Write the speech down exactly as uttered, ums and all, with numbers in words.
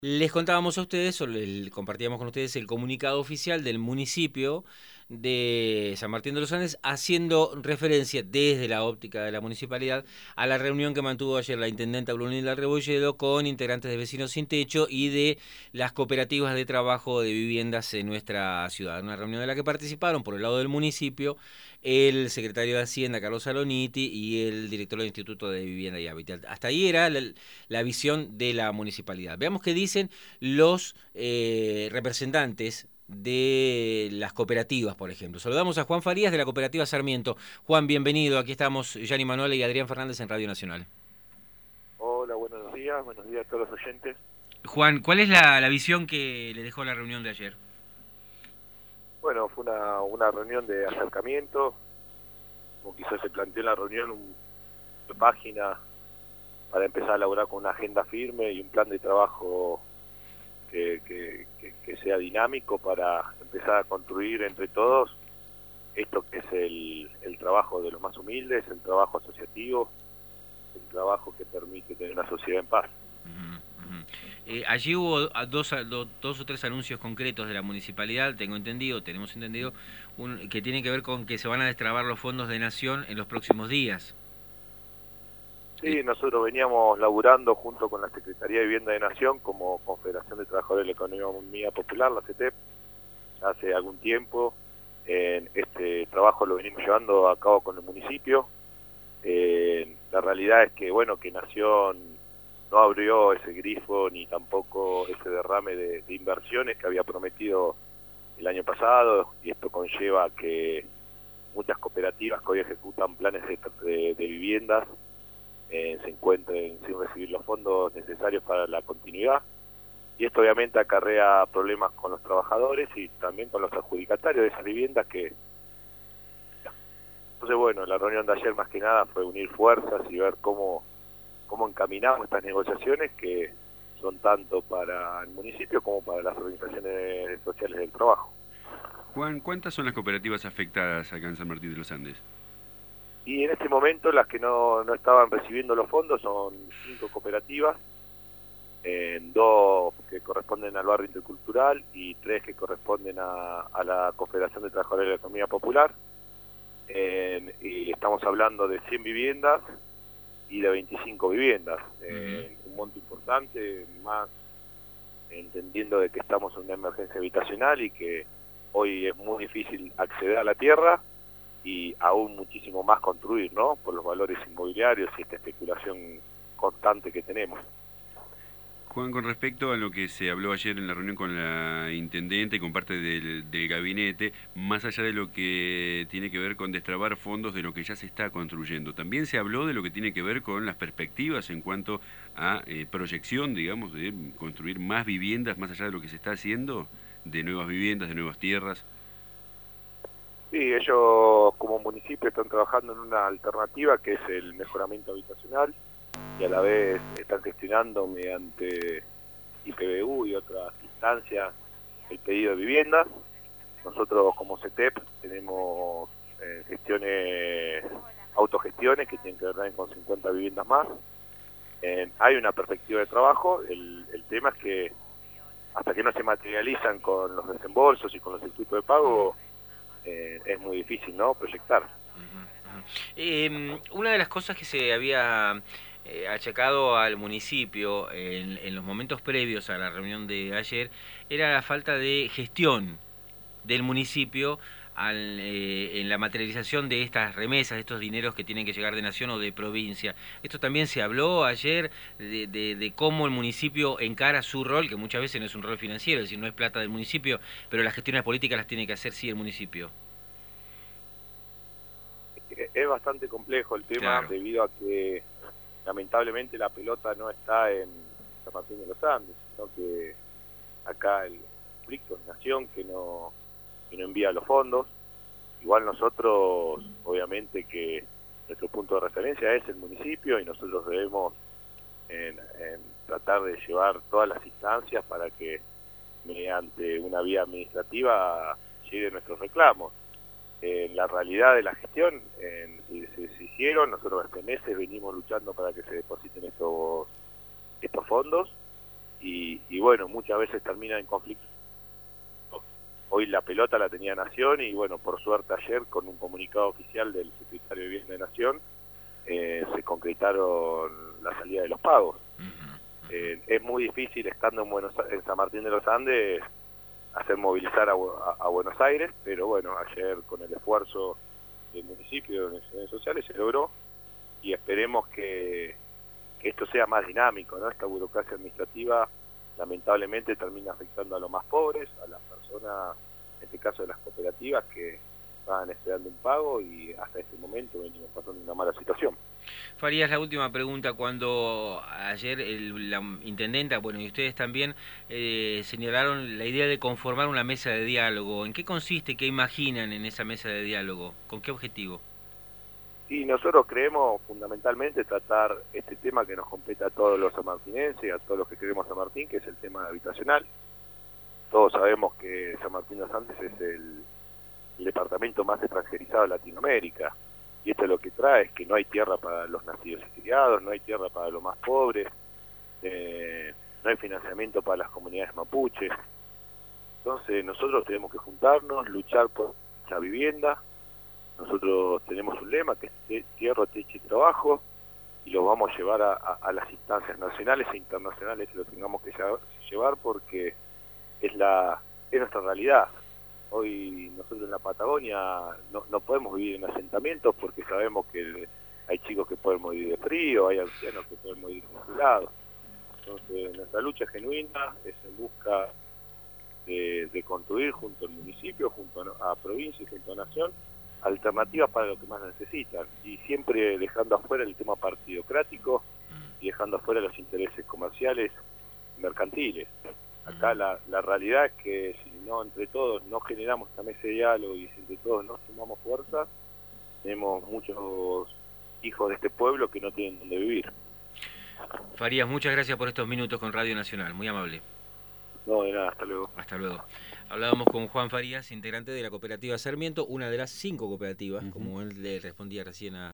Les contábamos a ustedes, o le compartíamos con ustedes el comunicado oficial del municipio de San Martín de los Andes, haciendo referencia desde la óptica de la municipalidad a la reunión que mantuvo ayer la intendenta Brunilda Rebolledo con integrantes de Vecinos Sin Techo y de las cooperativas de trabajo de viviendas en nuestra ciudad. Una reunión de la que participaron por el lado del municipio el secretario de Hacienda, Carlos Saloniti, y el director del Instituto de Vivienda y Hábitat. Hasta ahí era la, la visión de la municipalidad. Veamos qué dicen los eh, representantes de las cooperativas, por ejemplo. Saludamos a Juan Farías de la cooperativa Sarmiento. Juan, bienvenido. Aquí estamos Yanni Manuel y Adrián Fernández en Radio Nacional. Hola, buenos días. Buenos días a todos los oyentes. Juan, ¿cuál es la, la visión que le dejó la reunión de ayer? Bueno, fue una, una reunión de acercamiento, como quizás se planteó en la reunión, un, una página para empezar a elaborar con una agenda firme y un plan de trabajo que, que, que, que sea dinámico para empezar a construir entre todos esto que es el, el trabajo de los más humildes, el trabajo asociativo, el trabajo que permite tener una sociedad en paz. Eh, allí hubo dos, dos, dos o tres anuncios concretos de la municipalidad, tengo entendido, tenemos entendido, un, que tienen que ver con que se van a destrabar los fondos de Nación en los próximos días. Sí, eh. nosotros veníamos laburando junto con la Secretaría de Vivienda de Nación como Confederación de Trabajadores de la Economía Popular, la C E T E P, hace algún tiempo. Eh, este trabajo lo venimos llevando a cabo con el municipio. Eh, la realidad es que, bueno, que Nación no abrió ese grifo ni tampoco ese derrame de, de inversiones que había prometido el año pasado, y esto conlleva que muchas cooperativas que hoy ejecutan planes de, de, de viviendas eh, se encuentren sin recibir los fondos necesarios para la continuidad, y esto obviamente acarrea problemas con los trabajadores y también con los adjudicatarios de esas viviendas. Que entonces, bueno, la reunión de ayer más que nada fue unir fuerzas y ver cómo cómo encaminamos estas negociaciones, que son tanto para el municipio como para las organizaciones sociales del trabajo. Juan, ¿cuántas son las cooperativas afectadas acá en San Martín de los Andes? Y en este momento las que no, no estaban recibiendo los fondos son cinco cooperativas, eh, dos que corresponden al barrio intercultural y tres que corresponden a, a la Confederación de Trabajadores de la Economía Popular. Eh, y estamos hablando de cien viviendas y de veinticinco viviendas, eh, uh-huh. un monto importante, más entendiendo de que estamos en una emergencia habitacional y que hoy es muy difícil acceder a la tierra y aún muchísimo más construir, ¿no?, por los valores inmobiliarios y esta especulación constante que tenemos. Juan, con respecto a lo que se habló ayer en la reunión con la intendente y con parte del, del gabinete, más allá de lo que tiene que ver con destrabar fondos de lo que ya se está construyendo, ¿también se habló de lo que tiene que ver con las perspectivas en cuanto a eh, proyección, digamos, de construir más viviendas más allá de lo que se está haciendo, de nuevas viviendas, de nuevas tierras? Sí, ellos como municipio están trabajando en una alternativa que es el mejoramiento habitacional, y a la vez están gestionando mediante I P B U y otras instancias el pedido de viviendas. Nosotros como C E T E P tenemos eh, gestiones, autogestiones que tienen que ver también con cincuenta viviendas más. Eh, hay una perspectiva de trabajo, el, el tema es que hasta que no se materializan con los desembolsos y con los circuitos de pago, eh, es muy difícil, ¿no?, proyectar. Uh-huh, uh-huh. Eh, una de las cosas que se había Eh, achacado al municipio en, en los momentos previos a la reunión de ayer era la falta de gestión del municipio al, eh, en la materialización de estas remesas, de estos dineros que tienen que llegar de nación o de provincia. Esto también se habló ayer de, de, de cómo el municipio encara su rol, que muchas veces no es un rol financiero, es decir, no es plata del municipio, pero las gestiones políticas las tiene que hacer sí el municipio. Es bastante complejo el tema, claro, debido a que lamentablemente la pelota no está en San Martín de los Andes, sino que acá el conflicto es Nación que no, que no envía los fondos. Igual nosotros, obviamente que nuestro punto de referencia es el municipio y nosotros debemos en, en tratar de llevar todas las instancias para que mediante una vía administrativa lleguen nuestros reclamos. En la realidad de la gestión, en, si, si, se hicieron, nosotros hace meses venimos luchando para que se depositen estos, estos fondos, y, y bueno, muchas veces termina en conflicto. Hoy la pelota la tenía Nación y bueno, por suerte ayer con un comunicado oficial del secretario de Vivienda de Nación eh, se concretaron la salida de los pagos. Eh, es muy difícil estando en, Buenos, en San Martín de los Andes hacer movilizar a, a, a Buenos Aires, pero bueno, ayer con el esfuerzo del municipio de Organizaciones Sociales se logró y esperemos que, que esto sea más dinámico, ¿no? Esta burocracia administrativa lamentablemente termina afectando a los más pobres, a las personas, en este caso de las cooperativas, que estaban esperando un pago y hasta este momento venimos pasando una mala situación. Farías, la última pregunta. Cuando ayer el, la intendenta, bueno, y ustedes también eh, señalaron la idea de conformar una mesa de diálogo, ¿en qué consiste, qué imaginan en esa mesa de diálogo? ¿Con qué objetivo? Sí, nosotros creemos fundamentalmente tratar este tema que nos compete a todos los sanmartinenses, a todos los que queremos San Martín, que es el tema habitacional. Todos sabemos que San Martín de los Andes es el, el departamento más extranjerizado de Latinoamérica, y esto lo que trae es que no hay tierra para los nacidos y criados, no hay tierra para los más pobres, eh, no hay financiamiento para las comunidades mapuches. Entonces nosotros tenemos que juntarnos, luchar por la vivienda. Nosotros tenemos un lema que es tierra, techo y trabajo, y lo vamos a llevar a, a, a las instancias nacionales e internacionales que lo tengamos que llevar porque es la es nuestra realidad. Hoy nosotros en la Patagonia no, no podemos vivir en asentamientos porque sabemos que hay chicos que pueden morir de frío, hay ancianos que pueden morir congelados. Entonces nuestra lucha genuina es en busca de, de construir junto al municipio, junto a, a provincia y junto a nación, alternativas para lo que más necesitan, y siempre dejando afuera el tema partidocrático y dejando afuera los intereses comerciales mercantiles. Acá la, la realidad es que si no entre todos no generamos esta mesa de diálogo y si entre todos no sumamos fuerza, tenemos muchos hijos de este pueblo que no tienen donde vivir. Farías, muchas gracias por estos minutos con Radio Nacional, muy amable. No, de nada, hasta luego. Hasta luego. Hablábamos con Juan Farías, integrante de la cooperativa Sarmiento, una de las cinco cooperativas, uh-huh. como él le respondía recién a